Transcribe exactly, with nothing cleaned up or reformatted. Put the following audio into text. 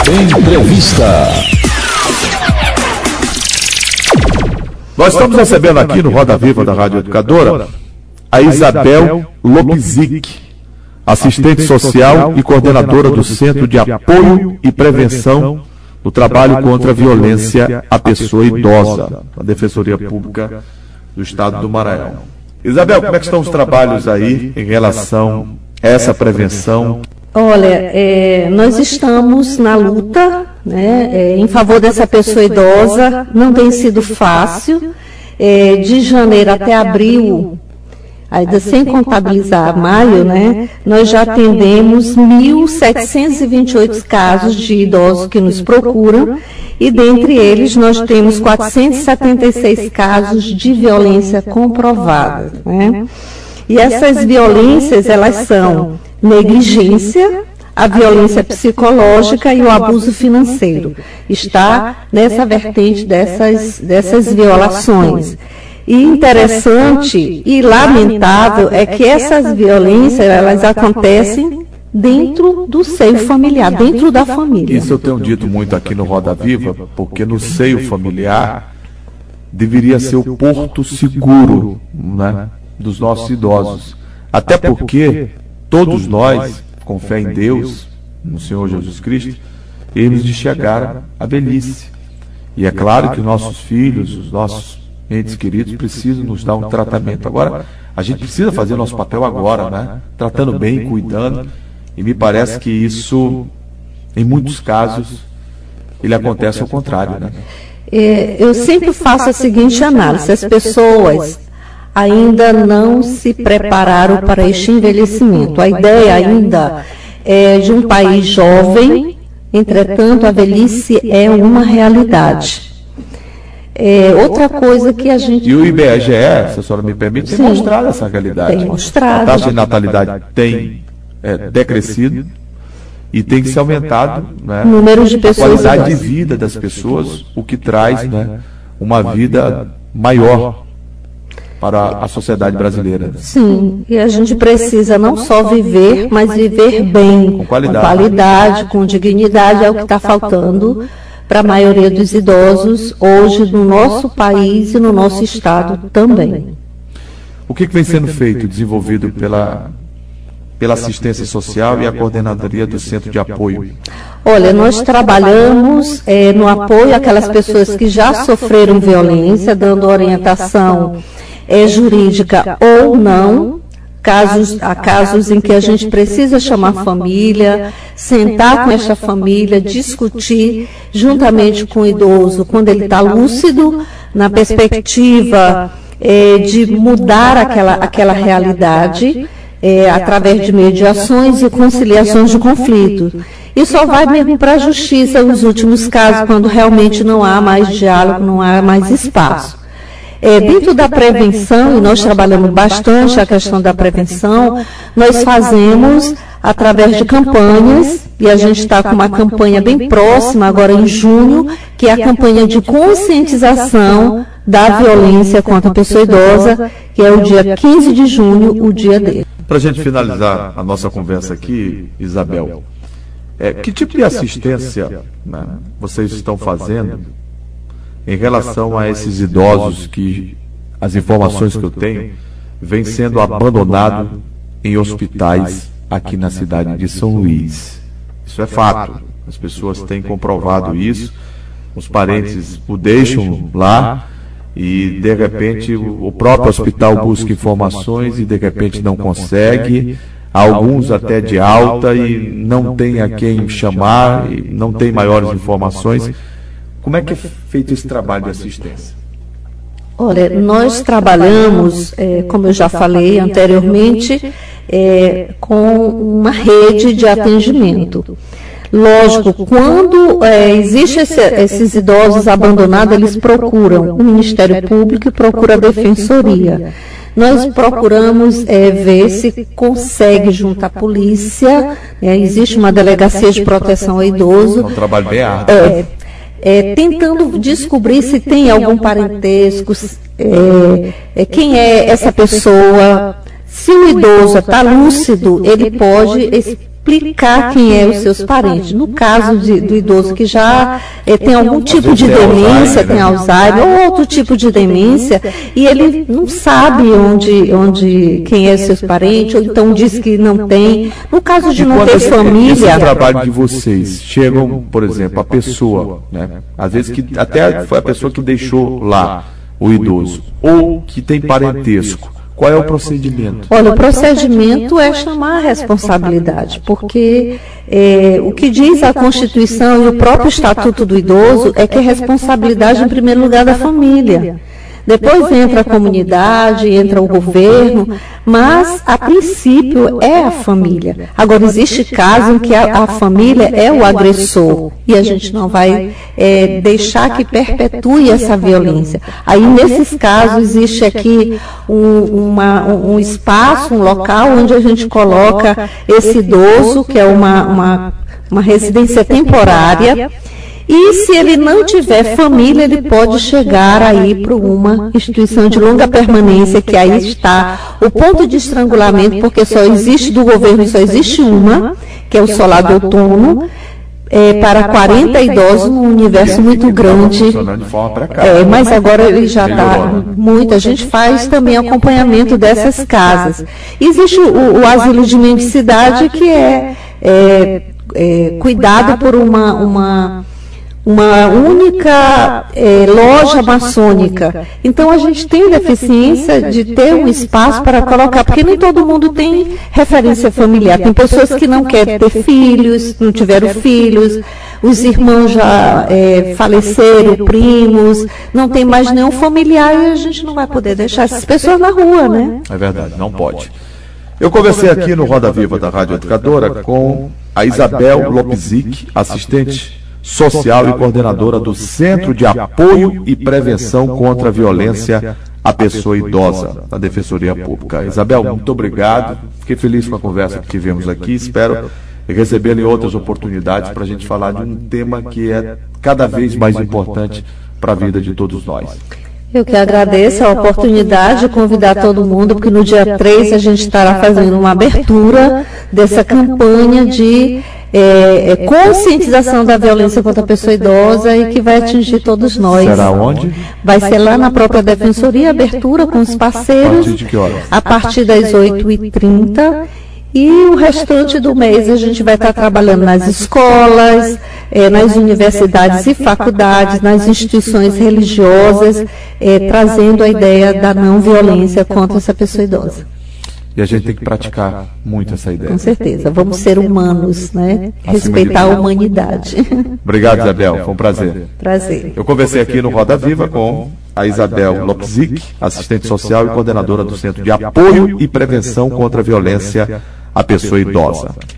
Entrevista. Nós estamos recebendo aqui no Roda Viva da Rádio Educadora a Isabel Lopzic, assistente social e coordenadora do Centro de Apoio e Prevenção do Trabalho contra a Violência à Pessoa Idosa, da Defensoria Pública do Estado do Maranhão. Isabel, como é que estão os trabalhos aí em relação a essa prevenção? Olha, é, nós estamos na luta, né, é, em favor dessa pessoa idosa. Não tem sido fácil. É, de janeiro até abril, ainda sem contabilizar maio, né, nós já atendemos mil setecentos e vinte e oito casos de idosos que nos procuram, e dentre eles nós temos quatrocentos e setenta e seis casos de violência comprovada, né? E essas violências, elas são negligência, a violência psicológica e o abuso financeiro. Está nessa vertente dessas, dessas violações. E interessante e lamentável é que essas violências, elas acontecem dentro do seio familiar, dentro da família. Isso eu tenho dito muito aqui no Roda Viva, porque no seio familiar deveria ser o porto seguro, né, dos nossos idosos. Até porque todos nós, com fé em Deus, no Senhor Jesus Cristo, eles de chegar à velhice. E é claro que os nossos filhos, os nossos entes queridos precisam nos dar um tratamento. Agora, a gente precisa fazer o nosso papel agora, né? Tratando bem, cuidando. E me parece que isso, em muitos casos, ele acontece ao contrário, né? É, eu sempre faço a seguinte análise: as pessoas ainda não se prepararam para este envelhecimento. A ideia ainda é de um país jovem, entretanto a velhice é uma realidade. É, outra coisa que a gente... E o I B G E, se a senhora me permite, tem Sim, mostrado essa realidade. Tem mostrado. A taxa de natalidade tem é, decrescido e tem que ser aumentado, né, número de pessoas, a qualidade de vida das pessoas, o que traz, né, uma vida maior para a sociedade brasileira. Sim, e a gente precisa não só viver, mas viver bem, com qualidade, com, qualidade, com dignidade, é o que está faltando para a maioria dos idosos hoje no nosso país e no nosso estado também. O que, que vem sendo feito, desenvolvido pela, pela assistência social e a coordenadoria do Centro de Apoio? Olha, nós trabalhamos é, no apoio àquelas pessoas que já sofreram violência, dando orientação é jurídica ou não, casos, há casos em que a gente precisa chamar a família, sentar com esta família, discutir juntamente com o idoso, quando ele está lúcido, na perspectiva é, de mudar aquela, aquela realidade, é, através de mediações e conciliações de conflito. E só vai mesmo para a justiça nos últimos casos, quando realmente não há mais diálogo, não há mais espaço. É, dentro da prevenção, e nós trabalhamos bastante a questão da prevenção, nós fazemos através de campanhas, e a gente está com uma campanha bem próxima, agora em junho, que é a campanha de conscientização da violência contra a pessoa idosa, que é o dia quinze de junho, o dia dele. Para a gente finalizar a nossa conversa aqui, Isabel, é, que tipo de assistência, né, vocês estão fazendo em relação a esses idosos que, as informações que eu tenho, vêm sendo abandonados em hospitais aqui na cidade de São Luís? Isso é fato, as pessoas têm comprovado isso, os parentes o deixam lá e, de repente, o próprio hospital busca informações e, de repente, não consegue, alguns até de alta e não tem a quem chamar, e não tem maiores informações. Como é que é feito esse trabalho de assistência? Olha, nós trabalhamos, é, como eu já falei anteriormente, é, com uma rede de atendimento. Lógico, quando é, existem esse, esses idosos abandonados, eles procuram o Ministério Público e procuram a Defensoria. Nós procuramos é, ver se consegue junto à polícia, é, existe uma delegacia de proteção ao idoso. É um trabalho bem árduo. É, É, tentando descobrir se tem algum parentesco, é, é, quem é essa pessoa. Se o idoso está lúcido, ele pode explicar quem é os seus parentes. No caso de, do idoso que já é, tem algum tipo de demência, tem Alzheimer ou outro tipo de demência, e ele não sabe onde, onde quem é os seus parentes, ou então diz que não tem. No caso de não ter família... Esse trabalho de vocês, chegam, por exemplo, a pessoa, né? Às vezes que até foi a pessoa que deixou lá o idoso, ou que tem parentesco. Qual é o procedimento? Olha, o procedimento é chamar a responsabilidade, porque é, o que diz a Constituição e o próprio Estatuto do Idoso é que é responsabilidade, em primeiro lugar, da família. Depois entra a comunidade, entra o governo, mas, a princípio, é a família. Agora, existe caso em que a, a família é o agressor, e a gente não vai é, deixar que perpetue essa violência. Aí, nesses casos, existe aqui um, uma, um espaço, um local onde a gente coloca esse idoso, que é uma, uma, uma residência temporária. E se ele não tiver família, ele pode chegar aí para uma instituição de longa permanência, que aí está o ponto de estrangulamento, porque só existe do governo, só existe uma, que é o Solar do Outono, é, para quarenta idosos, num universo muito grande. É, mas agora ele já está muito. A gente faz também acompanhamento dessas casas. Existe o, o asilo de mendicidade, que é, é, é cuidado por uma... uma uma única é, loja maçônica. Então, a gente tem deficiência de ter um espaço para colocar, porque nem todo mundo tem referência familiar. Tem pessoas que não querem ter filhos, não tiveram filhos, os irmãos já é, faleceram, primos, não tem mais nenhum familiar, e a gente não vai poder deixar essas pessoas na rua, né? É verdade, não pode. Eu conversei aqui no Roda Viva da Rádio Educadora com a Isabel Lopzic, assistente social e coordenadora do Centro de Apoio e Prevenção contra a Violência à Pessoa Idosa, da Defensoria Pública. Isabel, muito obrigado. Fiquei feliz com a conversa que tivemos aqui. Espero recebê-la em outras oportunidades para a gente falar de um tema que é cada vez mais importante para a vida de todos nós. Eu que agradeço a oportunidade de convidar todo mundo, porque no dia três a gente estará fazendo uma abertura dessa campanha de é, é, conscientização da violência contra a pessoa idosa e que vai atingir todos nós. Será onde? Vai ser lá na própria Defensoria, abertura com os parceiros, a partir de que horas? A partir das oito e trinta. E o restante do mês a gente vai estar trabalhando nas escolas, eh, nas universidades e faculdades, nas instituições religiosas, eh, trazendo a ideia da não violência contra essa pessoa idosa. E a gente tem que praticar muito essa ideia. Com certeza, vamos ser humanos, né? Respeitar a humanidade. Obrigado, Isabel, foi um prazer. Prazer. Eu conversei aqui no Roda Viva com a Isabel Lopzic, assistente social e coordenadora do Centro de Apoio e Prevenção contra a Violência à Pessoa Idosa.